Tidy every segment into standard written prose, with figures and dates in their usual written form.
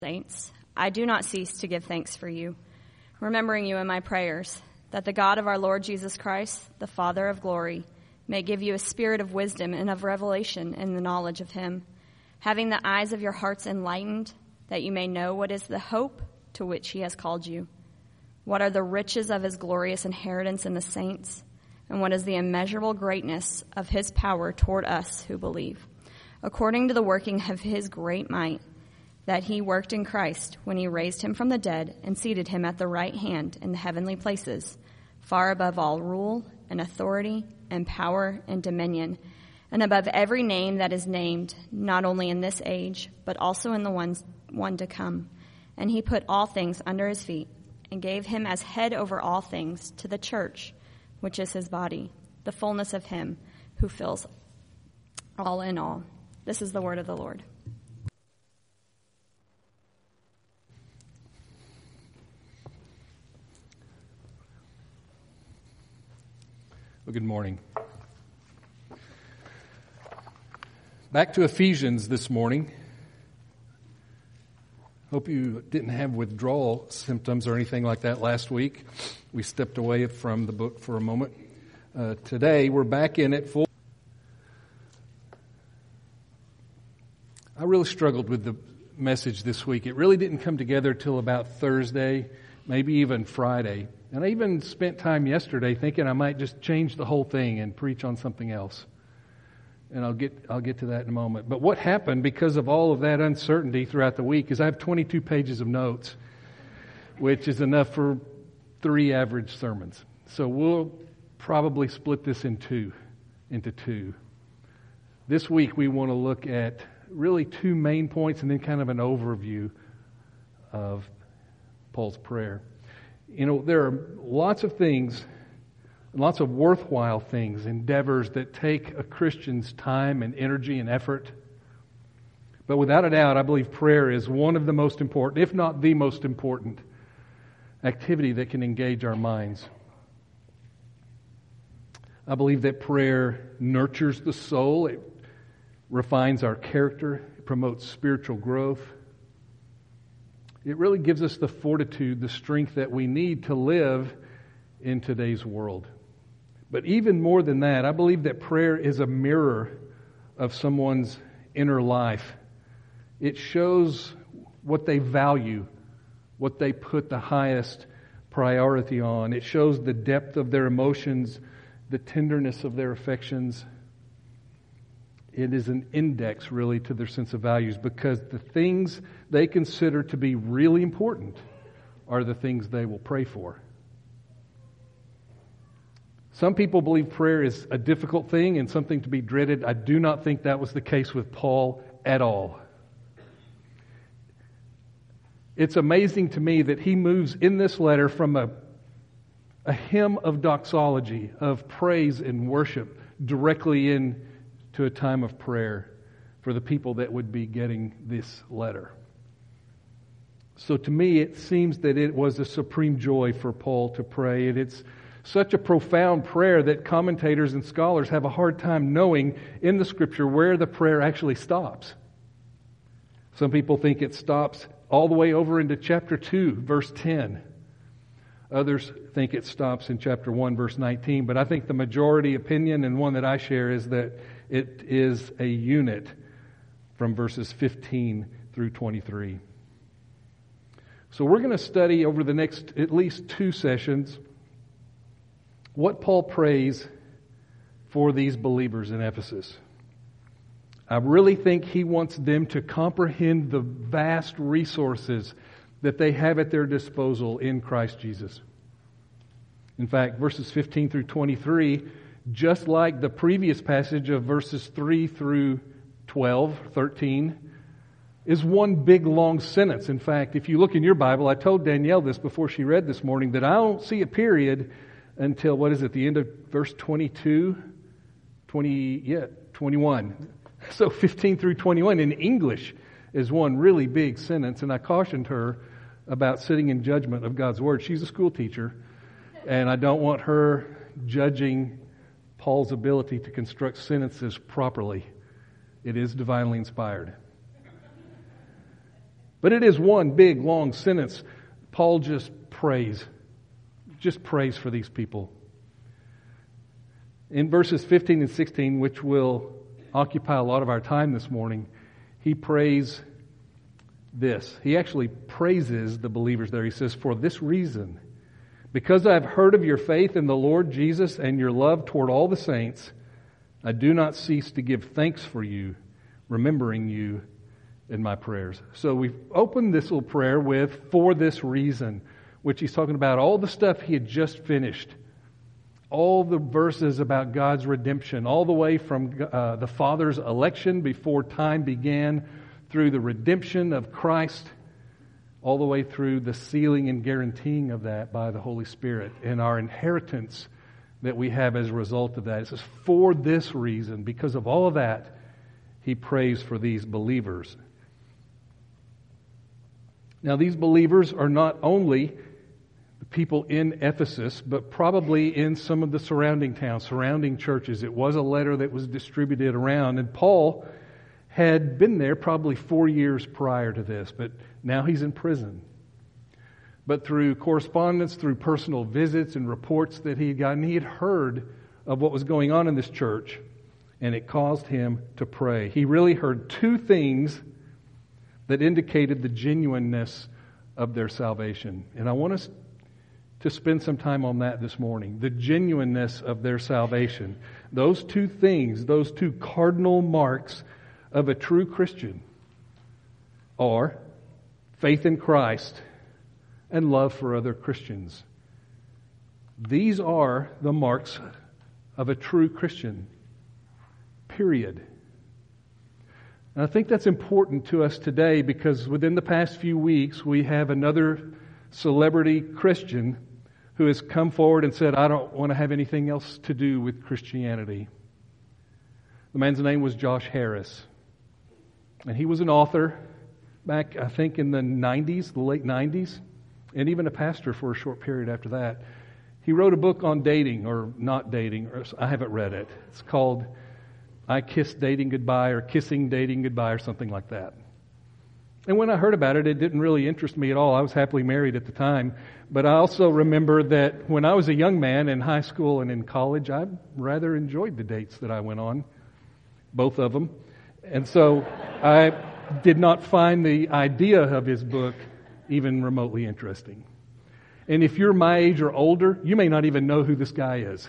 Saints, I do not cease to give thanks for you, remembering you in my prayers, that the God of our Lord Jesus Christ, the Father of glory, may give you a spirit of wisdom and of revelation in the knowledge of him, having the eyes of your hearts enlightened, that you may know what is the hope to which he has called you, what are the riches of his glorious inheritance in the saints, and what is the immeasurable greatness of his power toward us who believe, according to the working of his great might, that he worked in Christ when he raised him from the dead and seated him at the right hand in the heavenly places, far above all rule and authority and power and dominion, and above every name that is named, not only in this age, but also in the one to come. And he put all things under his feet and gave him as head over all things to the church, which is his body, the fullness of him who fills all in all. This is the word of the Lord. Well, good morning. Back to Ephesians this morning. Hope you didn't have withdrawal symptoms or anything like that last week. We stepped away from the book for a moment. Today, we're back in it full. I really struggled with the message this week. It really didn't come together till about Thursday, maybe even Friday. And I even spent time yesterday thinking I might just change the whole thing and preach on something else. And I'll get to that in a moment. But what happened because of all of that uncertainty throughout the week is I have 22 pages of notes, which is enough for 3 average sermons. So we'll probably split this into two. This week we want to look at really 2 main points and then kind of an overview of Paul's prayer. You know, there are lots of things, lots of worthwhile things, endeavors that take a Christian's time and energy and effort. But without a doubt, I believe prayer is one of the most important, if not the most important, activity that can engage our minds. I believe that prayer nurtures the soul, it refines our character, it promotes spiritual growth. It really gives us the fortitude, the strength that we need to live in today's world. But even more than that, I believe that prayer is a mirror of someone's inner life. It shows what they value, what they put the highest priority on. It shows the depth of their emotions, the tenderness of their affections. It is an index, really, to their sense of values because the things they consider to be really important are the things they will pray for. Some people believe prayer is a difficult thing and something to be dreaded. I do not think that was the case with Paul at all. It's amazing to me that he moves in this letter from a hymn of doxology, of praise and worship, directly into a time of prayer for the people that would be getting this letter. So to me, it seems that it was a supreme joy for Paul to pray, and it's such a profound prayer that commentators and scholars have a hard time knowing in the Scripture where the prayer actually stops. Some people think it stops all the way over into chapter 2, verse 10. Others think it stops in chapter 1, verse 19. But I think the majority opinion, and one that I share, is that it is a unit from verses 15 through 23. So we're going to study over the next at least 2 sessions what Paul prays for these believers in Ephesus. I really think he wants them to comprehend the vast resources that they have at their disposal in Christ Jesus. In fact, verses 15 through 23, just like the previous passage of verses 3 through 13, is one big long sentence. In fact, if you look in your Bible, I told Danielle this before she read this morning, that I don't see a period until, the end of verse 21. So 15 through 21 in English is one really big sentence, and I cautioned her about sitting in judgment of God's Word. She's a school teacher, and I don't want her judging Paul's ability to construct sentences properly. It is divinely inspired. But it is one big, long sentence. Paul just prays for these people. In verses 15 and 16, which will occupy a lot of our time this morning, he prays this. He actually praises the believers there. He says, "For this reason, because I have heard of your faith in the Lord Jesus and your love toward all the saints, I do not cease to give thanks for you, remembering you in my prayers." So we've opened this little prayer with "for this reason," which he's talking about all the stuff he had just finished. All the verses about God's redemption, all the way from the Father's election before time began, through the redemption of Christ, all the way through the sealing and guaranteeing of that by the Holy Spirit, and our inheritance that we have as a result of that. It says, for this reason, because of all of that, he prays for these believers. Now, these believers are not only the people in Ephesus, but probably in some of the surrounding towns, surrounding churches. It was a letter that was distributed around, and Paul had been there probably 4 years prior to this, but now he's in prison. But through correspondence, through personal visits and reports that he had gotten, he had heard of what was going on in this church, and it caused him to pray. He really heard two things that indicated the genuineness of their salvation. And I want us to spend some time on that this morning. The genuineness of their salvation. Those two things, those two cardinal marks of a true Christian are faith in Christ and love for other Christians. These are the marks of a true Christian. Period. And I think that's important to us today because within the past few weeks we have another celebrity Christian who has come forward and said, I don't want to have anything else to do with Christianity. The man's name was Josh Harris. And he was an author back, I think, in the 90s, the late 90s, and even a pastor for a short period after that. He wrote a book on dating, or not dating, or I haven't read it. It's called I Kissed Dating Goodbye, or Kissing Dating Goodbye, or something like that. And when I heard about it, it didn't really interest me at all. I was happily married at the time. But I also remember that when I was a young man in high school and in college, I rather enjoyed the dates that I went on, both of them. And so I did not find the idea of his book even remotely interesting. And if you're my age or older, you may not even know who this guy is.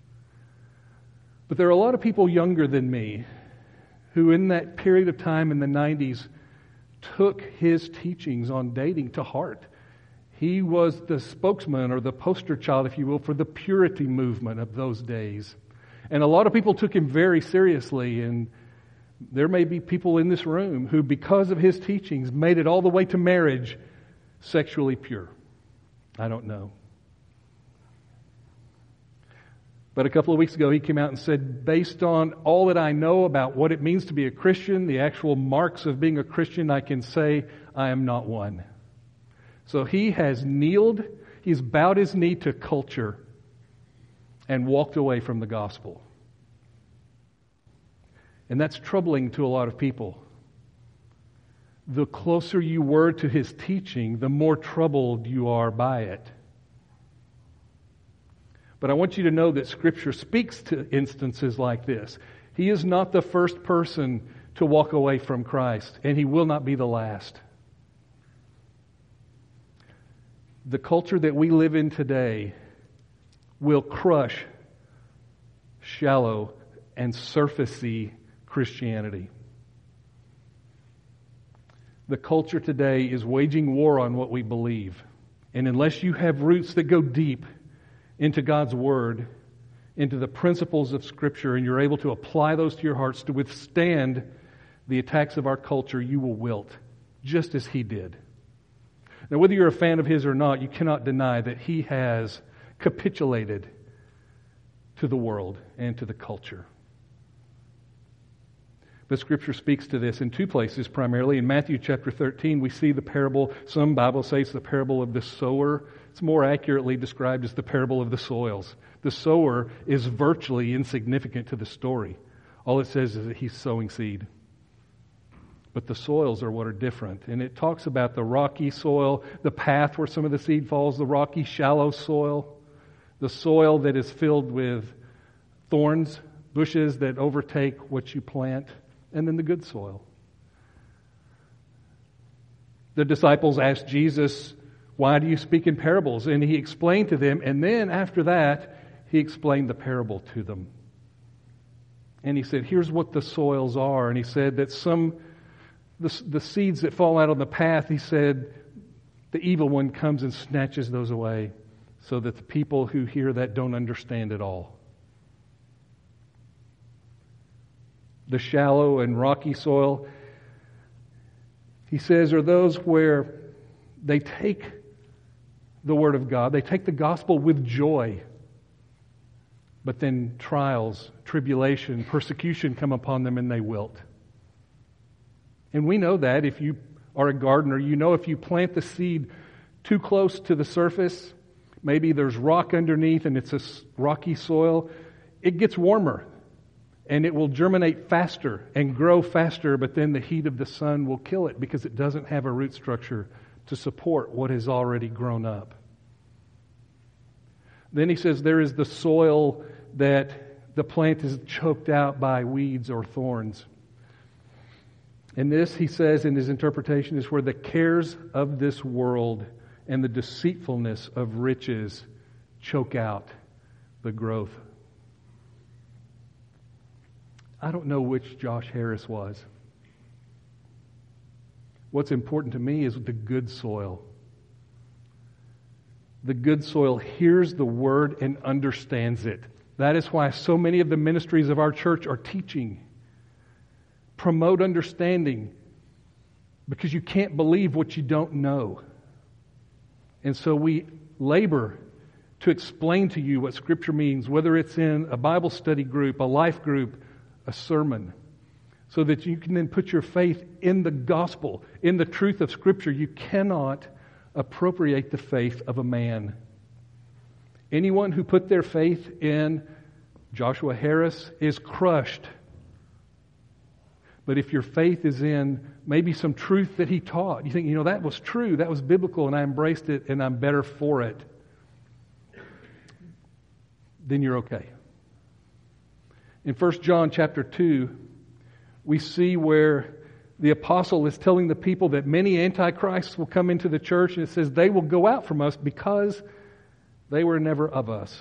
But there are a lot of people younger than me who in that period of time in the 90s took his teachings on dating to heart. He was the spokesman or the poster child, if you will, for the purity movement of those days. And a lot of people took him very seriously, and there may be people in this room who, because of his teachings, made it all the way to marriage sexually pure. I don't know. But a couple of weeks ago, he came out and said, based on all that I know about what it means to be a Christian, the actual marks of being a Christian, I can say I am not one. So he has kneeled, he's bowed his knee to culture and walked away from the gospel. And that's troubling to a lot of people. The closer you were to his teaching, the more troubled you are by it. But I want you to know that Scripture speaks to instances like this. He is not the first person to walk away from Christ, and he will not be the last. The culture that we live in today will crush shallow and surfacey Christianity. The culture today is waging war on what we believe. And unless you have roots that go deep into God's Word, into the principles of Scripture, and you're able to apply those to your hearts to withstand the attacks of our culture, you will wilt, just as he did. Now, whether you're a fan of his or not, you cannot deny that he has capitulated to the world and to the culture. The Scripture speaks to this in two places primarily. In Matthew chapter 13, we see the parable, some Bibles say it's the parable of the sower. It's more accurately described as the parable of the soils. The sower is virtually insignificant to the story. All it says is that he's sowing seed. But the soils are what are different. And it talks about the rocky soil, the path where some of the seed falls, the rocky, shallow soil, the soil that is filled with thorns, bushes that overtake what you plant, and then the good soil. The disciples asked Jesus, "Why do you speak in parables?" And he explained to them, and then after that, he explained the parable to them. And he said, here's what the soils are. And he said that the seeds that fall out on the path, he said, the evil one comes and snatches those away so that the people who hear that don't understand it all. The shallow and rocky soil, he says, are those where they take the Word of God, they take the gospel with joy, but then trials, tribulation, persecution come upon them and they wilt. And we know that if you are a gardener, you know if you plant the seed too close to the surface, maybe there's rock underneath and it's a rocky soil, it gets warmer and it will germinate faster and grow faster, but then the heat of the sun will kill it because it doesn't have a root structure to support what has already grown up. Then he says there is the soil that the plant is choked out by weeds or thorns. And this, he says in his interpretation, is where the cares of this world and the deceitfulness of riches choke out the growth. I don't know which Josh Harris was. What's important to me is the good soil. The good soil hears the word and understands it. That is why so many of the ministries of our church are teaching. Promote understanding, because you can't believe what you don't know. And so we labor to explain to you what Scripture means, whether it's in a Bible study group, a life group, a sermon, so that you can then put your faith in the gospel, in the truth of Scripture. You cannot appropriate the faith of a man. Anyone who put their faith in Joshua Harris is crushed. But if your faith is in maybe some truth that he taught, you think, that was true, that was biblical, and I embraced it, and I'm better for it, then you're okay. In 1 John chapter 2, we see where the apostle is telling the people that many antichrists will come into the church, and it says they will go out from us because they were never of us.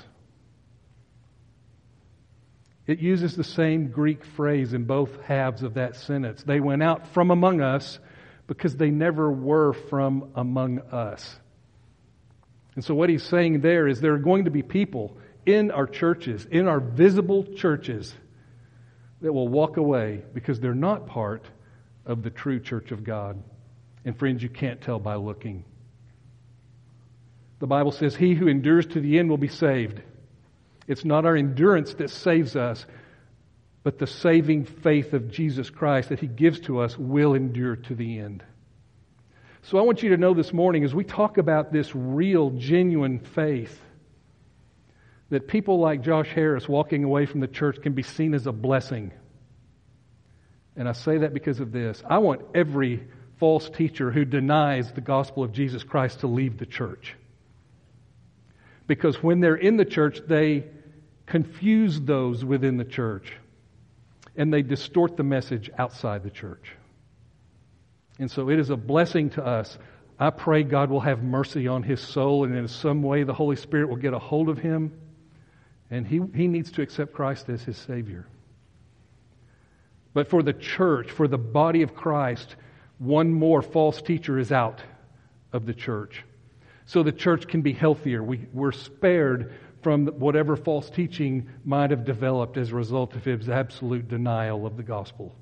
It uses the same Greek phrase in both halves of that sentence. They went out from among us because they never were from among us. And so what he's saying there is there are going to be people in our churches, in our visible churches, that will walk away because they're not part of the true church of God. And friends, you can't tell by looking. The Bible says, he who endures to the end will be saved. It's not our endurance that saves us, but the saving faith of Jesus Christ that He gives to us will endure to the end. So I want you to know this morning, as we talk about this real, genuine faith, that people like Josh Harris walking away from the church can be seen as a blessing. And I say that because of this. I want every false teacher who denies the gospel of Jesus Christ to leave the church. Because when they're in the church, they confuse those within the church. And they distort the message outside the church. And so it is a blessing to us. I pray God will have mercy on his soul, and in some way the Holy Spirit will get a hold of him. And he needs to accept Christ as his Savior. But for the church, for the body of Christ, one more false teacher is out of the church. So the church can be healthier. We're spared from whatever false teaching might have developed as a result of his absolute denial of the gospel.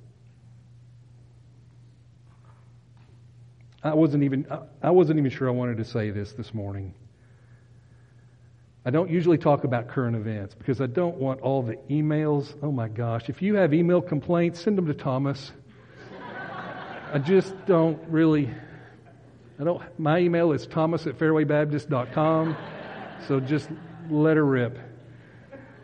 I wasn't even sure I wanted to say this morning. I don't usually talk about current events because I don't want all the emails. Oh my gosh, if you have email complaints, send them to Thomas. I just don't really... My email is thomas@fairwaybaptist.com, so just let her rip.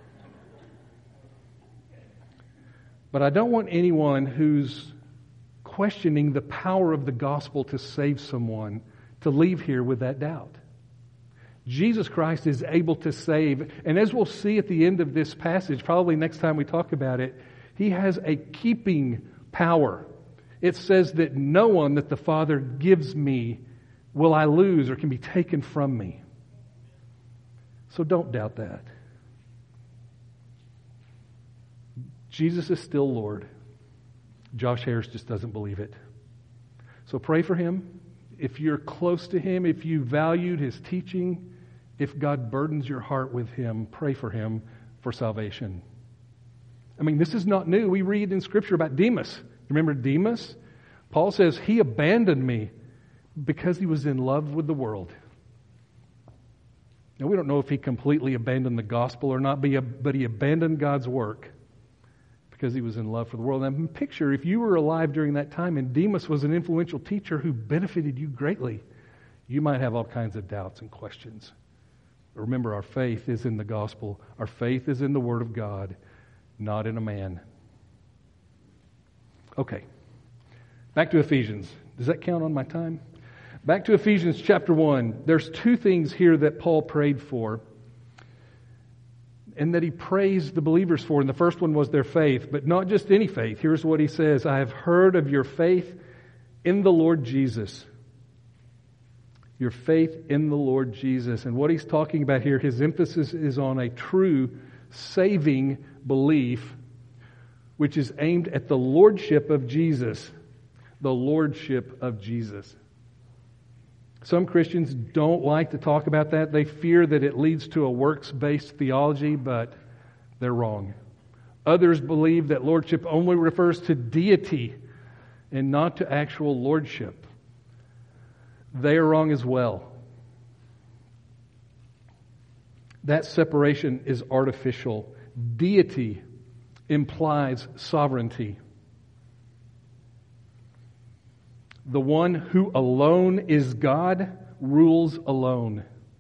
But I don't want anyone who's questioning the power of the gospel to save someone, to leave here with that doubt. Jesus Christ is able to save, and as we'll see at the end of this passage, probably next time we talk about it, He has a keeping power. It says that no one that the Father gives me will I lose or can be taken from me. So don't doubt that. Jesus is still Lord. Josh Harris just doesn't believe it. So pray for him. If you're close to him, if you valued his teaching, if God burdens your heart with him, pray for him for salvation. I mean, this is not new. We read in Scripture about Demas. Remember Demas? Paul says, he abandoned me because he was in love with the world. Now, we don't know if he completely abandoned the gospel or not, but he abandoned God's work because he was in love for the world. And picture, if you were alive during that time and Demas was an influential teacher who benefited you greatly, you might have all kinds of doubts and questions. But remember, our faith is in the gospel. Our faith is in the Word of God, not in a man. Okay. Back to Ephesians. Does that count on my time? Back to Ephesians chapter 1. There's two things here that Paul prayed for and that he praised the believers for. And the first one was their faith, but not just any faith. Here's what he says: I have heard of your faith in the Lord Jesus. Your faith in the Lord Jesus. And what he's talking about here, his emphasis is on a true saving belief, which is aimed at the lordship of Jesus. The lordship of Jesus. Some Christians don't like to talk about that. They fear that it leads to a works-based theology, but they're wrong. Others believe that lordship only refers to deity and not to actual lordship. They are wrong as well. That separation is artificial. Deity implies sovereignty. The one who alone is God rules alone.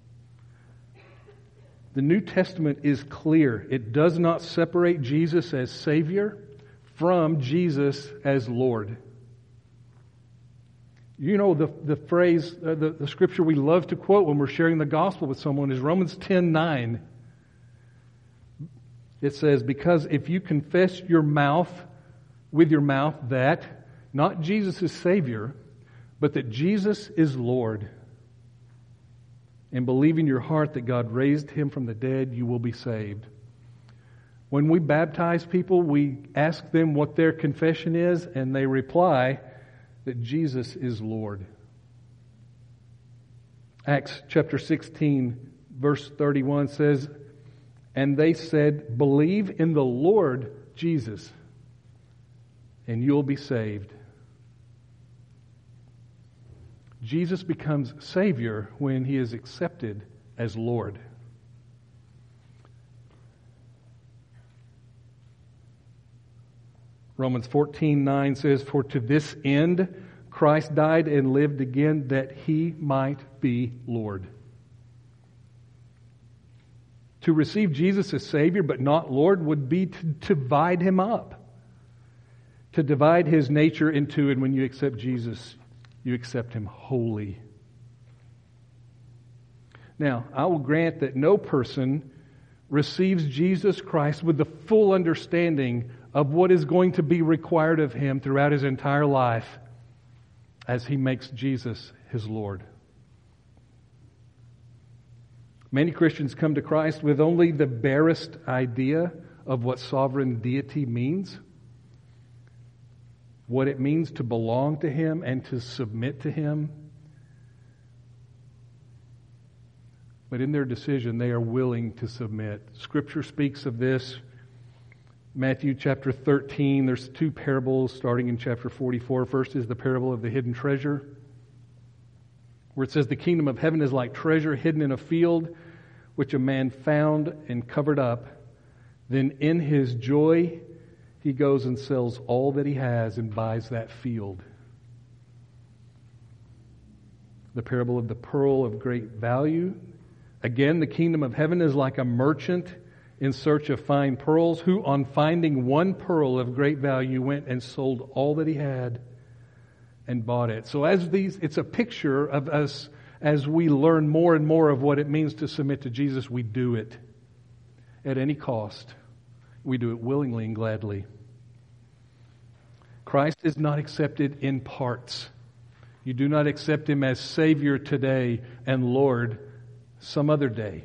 The New Testament is clear. It does not separate Jesus as Savior from Jesus as Lord. You know, the phrase, the scripture we love to quote when we're sharing the gospel with someone is Romans 10:9. It says, because if you confess with your mouth that not Jesus is Savior, but that Jesus is Lord, and believe in your heart that God raised Him from the dead, you will be saved. When we baptize people, we ask them what their confession is, and they reply that Jesus is Lord. Acts chapter 16, verse 31 says, and they said, believe in the Lord Jesus, and you'll be saved. Jesus becomes Savior when He is accepted as Lord. Romans 14:9 says, for to this end Christ died and lived again, that He might be Lord. To receive Jesus as Savior but not Lord would be to divide Him up. To divide His nature in two, and when you accept Jesus, you accept Him wholly. Now, I will grant that no person receives Jesus Christ with the full understanding of what is going to be required of him throughout his entire life as he makes Jesus his Lord. Many Christians come to Christ with only the barest idea of what sovereign deity means, what it means to belong to Him and to submit to Him. But in their decision, they are willing to submit. Scripture speaks of this. Matthew chapter 13, there's two parables starting in chapter 44. First is the parable of the hidden treasure, where it says, the kingdom of heaven is like treasure hidden in a field, which a man found and covered up. Then in his joy, he goes and sells all that he has and buys that field. The parable of the pearl of great value. Again, the kingdom of heaven is like a merchant in search of fine pearls, who on finding one pearl of great value went and sold all that he had and bought it. So it's a picture of us as we learn more and more of what it means to submit to Jesus. We do it at any cost. We do it willingly and gladly. Christ is not accepted in parts. You do not accept Him as Savior today and Lord some other day.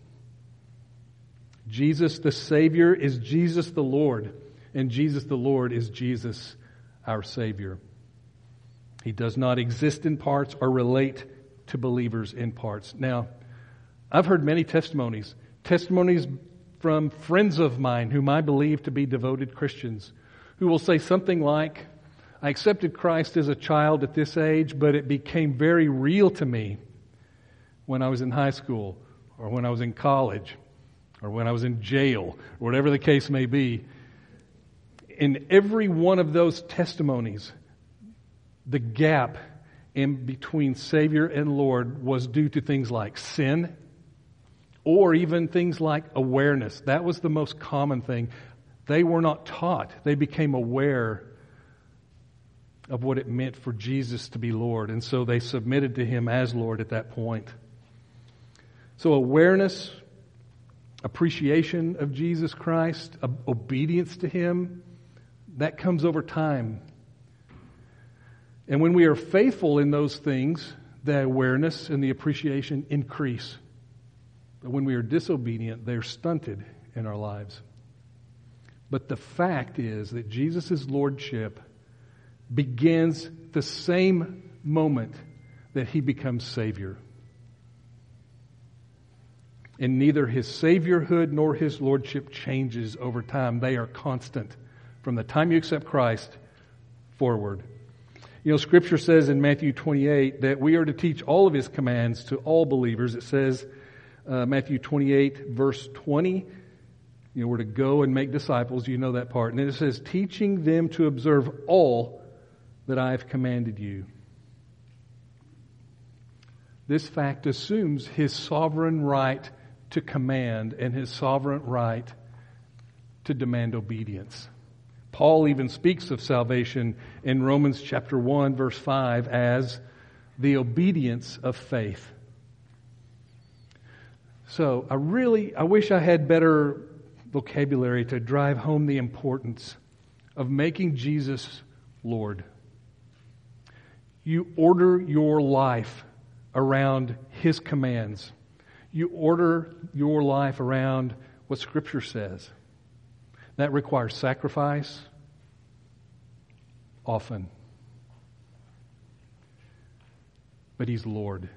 Jesus the Savior is Jesus the Lord, and Jesus the Lord is Jesus our Savior. He does not exist in parts or relate to believers in parts. Now, I've heard many testimonies from friends of mine whom I believe to be devoted Christians, who will say something like, I accepted Christ as a child at this age, but it became very real to me when I was in high school, or when I was in college, or when I was in jail, or whatever the case may be. In every one of those testimonies, the gap in between Savior and Lord was due to things like sin, or even things like awareness. That was the most common thing. They were not taught. They became aware of what it meant for Jesus to be Lord, and so they submitted to Him as Lord at that point. So awareness, appreciation of Jesus Christ, obedience to Him, that comes over time. And when we are faithful in those things, the awareness and the appreciation increase. But when we are disobedient, they're stunted in our lives. But the fact is that Jesus' lordship begins the same moment that He becomes Savior. And neither His Saviorhood nor His lordship changes over time. They are constant from the time you accept Christ forward. You know, Scripture says in Matthew 28 that we are to teach all of His commands to all believers. It says, Matthew 28, verse 20, we're to go and make disciples. You know that part. And then it says, teaching them to observe all that I have commanded you. This fact assumes His sovereign right to command and His sovereign right to demand obedience. Paul even speaks of salvation in Romans chapter 1, verse 5 as the obedience of faith. So I wish I had better vocabulary to drive home the importance of making Jesus Lord. You order your life around His commands. You order your life around what Scripture says. That requires sacrifice, often. But He's Lord.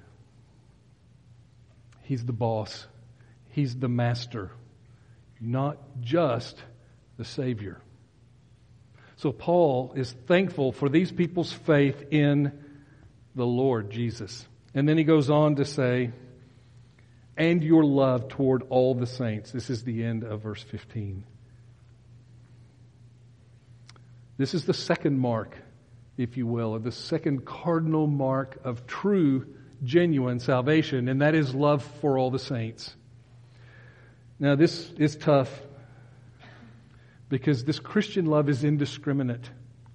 He's the boss. He's the master, not just the Savior. So Paul is thankful for these people's faith in the Lord Jesus. And then he goes on to say, and your love toward all the saints. This is the end of verse 15. This is the second mark, if you will, or the second cardinal mark of true, genuine salvation, and that is love for all the saints. Now, this is tough because this Christian love is indiscriminate.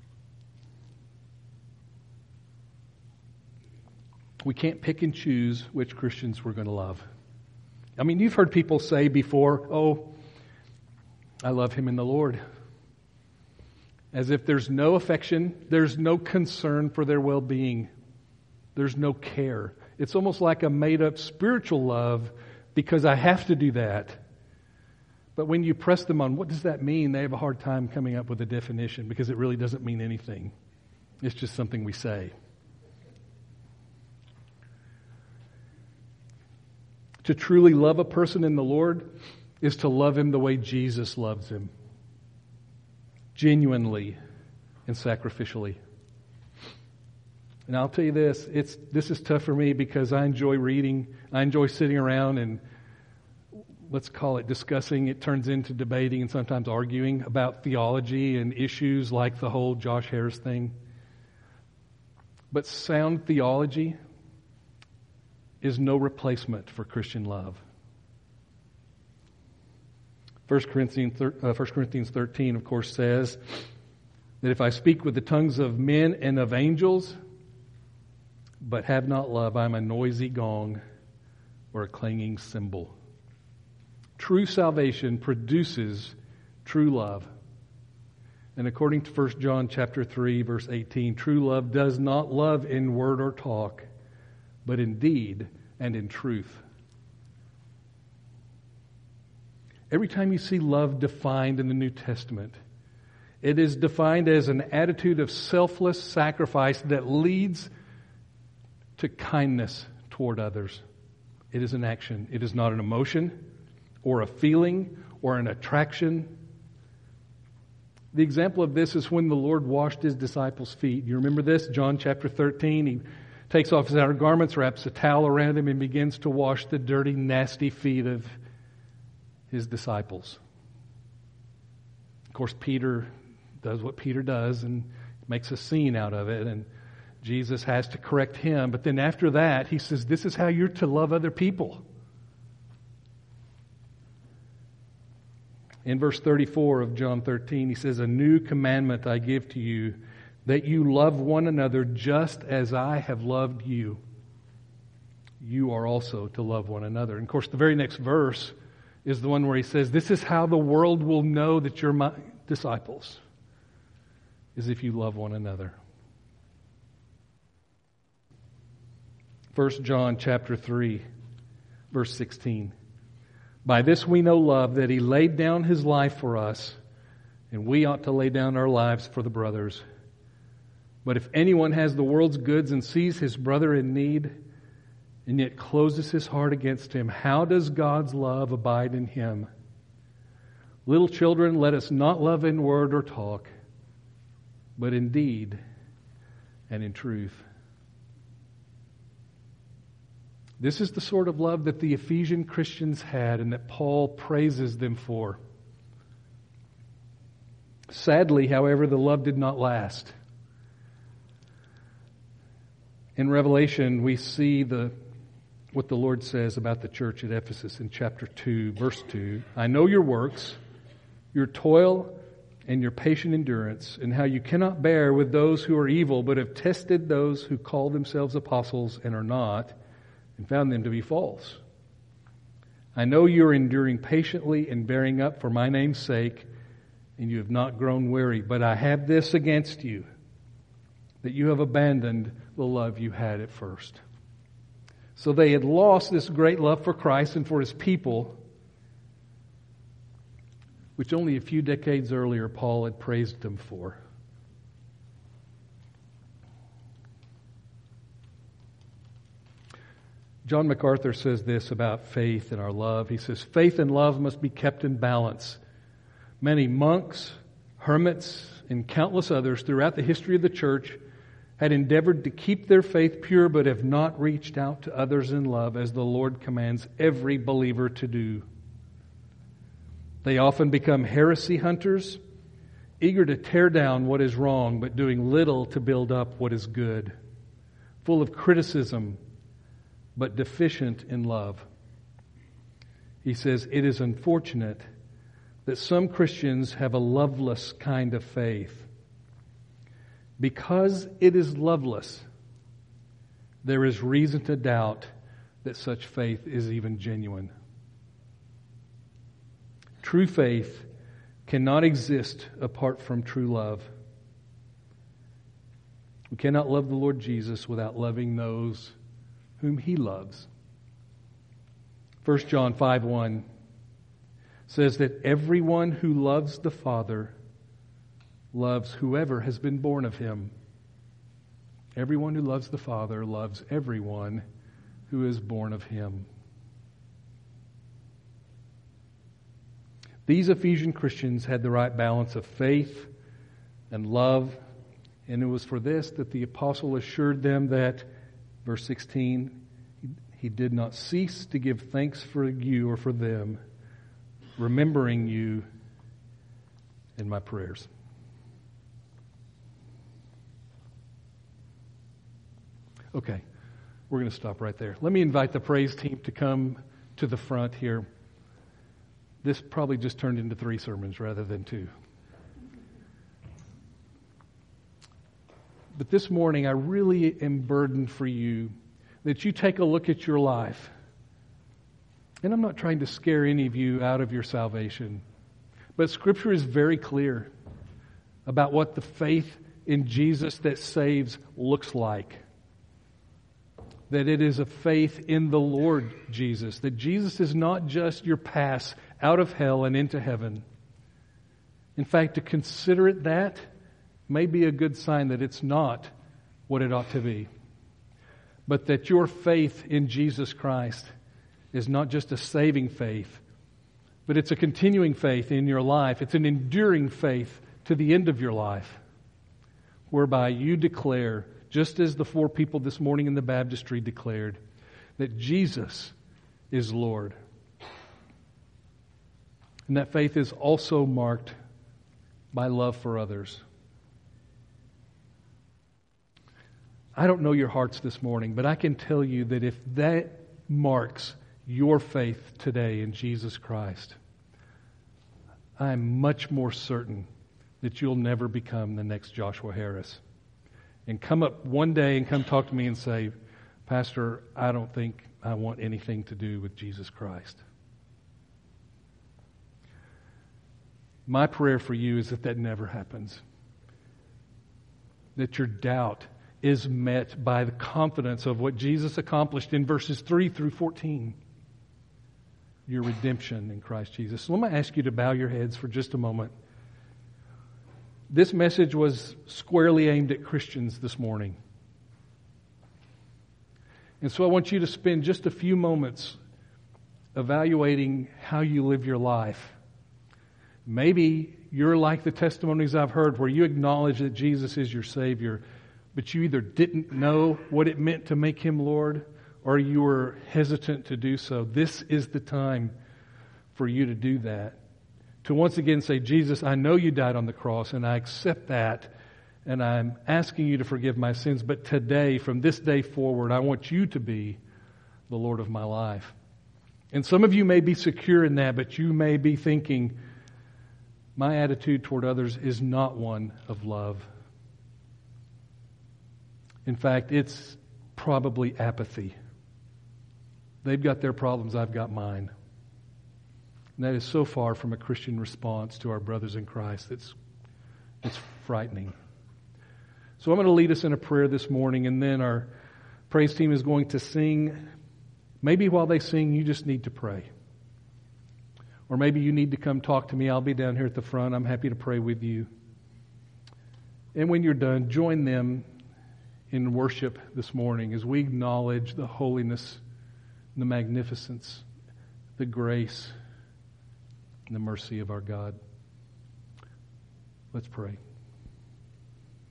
We can't pick and choose which Christians we're going to love. I mean, you've heard people say before, oh, I love him in the Lord. As if there's no affection, there's no concern for their well-being. There's no care. It's almost like a made-up spiritual love because I have to do that. But when you press them on what does that mean, they have a hard time coming up with a definition because it really doesn't mean anything. It's just something we say. To truly love a person in the Lord is to love him the way Jesus loves him. Genuinely and sacrificially. And I'll tell you this is tough for me because I enjoy reading. I enjoy sitting around and let's call it discussing. It turns into debating and sometimes arguing about theology and issues like the whole Josh Harris thing. But sound theology is no replacement for Christian love. 1 Corinthians 13, of course, says that if I speak with the tongues of men and of angels, but have not love, I am a noisy gong or a clanging cymbal. True salvation produces true love. And according to 1 John chapter 3, verse 18, true love does not love in word or talk, but in deed and in truth. Every time you see love defined in the New Testament, it is defined as an attitude of selfless sacrifice that leads to kindness toward others. It is an action. It is not an emotion or a feeling or an attraction. The example of this is when the Lord washed His disciples' feet. You remember this? John chapter 13. He takes off His outer garments, wraps a towel around Him, and begins to wash the dirty, nasty feet of His disciples. Of course, Peter does what Peter does and makes a scene out of it, and Jesus has to correct him. But then after that, He says, this is how you're to love other people. In verse 34 of John 13, He says, a new commandment I give to you, that you love one another just as I have loved you. You are also to love one another. And of course, the very next verse is the one where He says, this is how the world will know that you're my disciples, is if you love one another. 1 John chapter 3, verse 16. By this we know love, that He laid down His life for us, and we ought to lay down our lives for the brothers. But if anyone has the world's goods and sees his brother in need, and yet closes his heart against him, how does God's love abide in him? Little children, let us not love in word or talk, but in deed and in truth. This is the sort of love that the Ephesian Christians had and that Paul praises them for. Sadly, however, the love did not last. In Revelation, we see what the Lord says about the church at Ephesus in chapter 2, verse 2. I know your works, your toil, and your patient endurance, and how you cannot bear with those who are evil, but have tested those who call themselves apostles and are not, and found them to be false. I know you are enduring patiently and bearing up for my name's sake, and you have not grown weary. But I have this against you, that you have abandoned the love you had at first. So they had lost this great love for Christ and for His people, which only a few decades earlier Paul had praised them for. John MacArthur says this about faith and our love. He says, faith and love must be kept in balance. Many monks, hermits, and countless others throughout the history of the church had endeavored to keep their faith pure, but have not reached out to others in love as the Lord commands every believer to do. They often become heresy hunters, eager to tear down what is wrong, but doing little to build up what is good, full of criticism, but deficient in love. He says, it is unfortunate that some Christians have a loveless kind of faith. Because it is loveless, there is reason to doubt that such faith is even genuine. True faith cannot exist apart from true love. We cannot love the Lord Jesus without loving those whom He loves. 1 John 5:1 says that everyone who loves the Father loves whoever has been born of Him. Everyone who loves the Father loves everyone who is born of Him. These Ephesian Christians had the right balance of faith and love, and it was for this that the apostle assured them that, verse 16, he did not cease to give thanks for you or for them, remembering you in my prayers. Okay, we're going to stop right there. Let me invite the praise team to come to the front here. This probably just turned into 3 sermons rather than 2. But this morning, I really am burdened for you that you take a look at your life. And I'm not trying to scare any of you out of your salvation. But Scripture is very clear about what the faith in Jesus that saves looks like. That it is a faith in the Lord Jesus. That Jesus is not just your pass out of hell and into heaven. In fact, to consider it that may be a good sign that it's not what it ought to be. But that your faith in Jesus Christ is not just a saving faith, but it's a continuing faith in your life. It's an enduring faith to the end of your life, whereby you declare, just as the 4 people this morning in the baptistry declared, that Jesus is Lord. And that faith is also marked by love for others. I don't know your hearts this morning, but I can tell you that if that marks your faith today in Jesus Christ, I'm much more certain that you'll never become the next Joshua Harris. And come up one day and come talk to me and say, Pastor, I don't think I want anything to do with Jesus Christ. My prayer for you is that never happens. That your doubt is met by the confidence of what Jesus accomplished in verses 3 through 14. Your redemption in Christ Jesus. So let me ask you to bow your heads for just a moment. This message was squarely aimed at Christians this morning. And so I want you to spend just a few moments evaluating how you live your life. Maybe you're like the testimonies I've heard where you acknowledge that Jesus is your Savior, but you either didn't know what it meant to make Him Lord, or you were hesitant to do so. This is the time for you to do that. To once again say, Jesus, I know you died on the cross, and I accept that, and I'm asking you to forgive my sins, but today, from this day forward, I want you to be the Lord of my life. And some of you may be secure in that, but you may be thinking, my attitude toward others is not one of love. In fact, it's probably apathy. They've got their problems, I've got mine. And that is so far from a Christian response to our brothers in Christ. It's frightening. So I'm going to lead us in a prayer this morning, and then our praise team is going to sing. Maybe while they sing, you just need to pray. Or maybe you need to come talk to me. I'll be down here at the front. I'm happy to pray with you. And when you're done, join them in worship this morning as we acknowledge the holiness, the magnificence, the grace, and the mercy of our God. Let's pray.